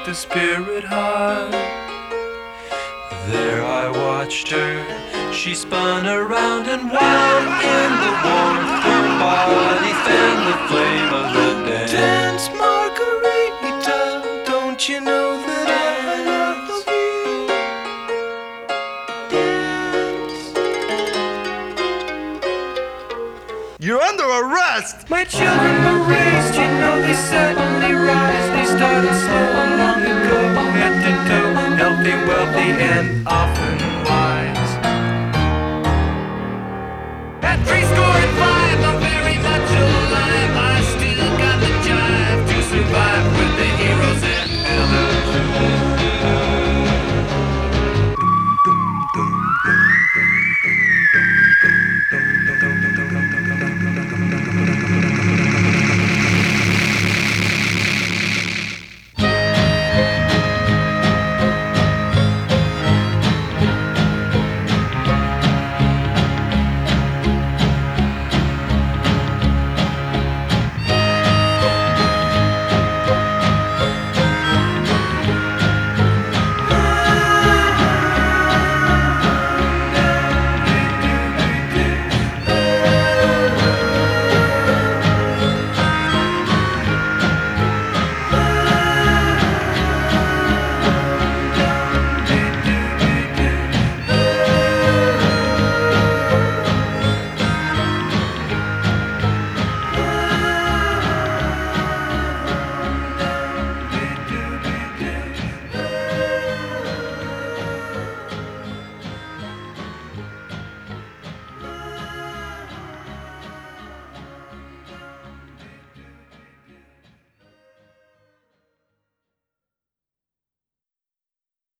the spirit high. There I watched her, she spun around and wound. In the warmth her body fanned the flame of the dance. Dance, Margarita, don't you know that I love you? Dance. You're under arrest! My children were raised, you know they suddenly rise. They started slow long ago, head to toe, healthy, wealthy, and often wise. That priest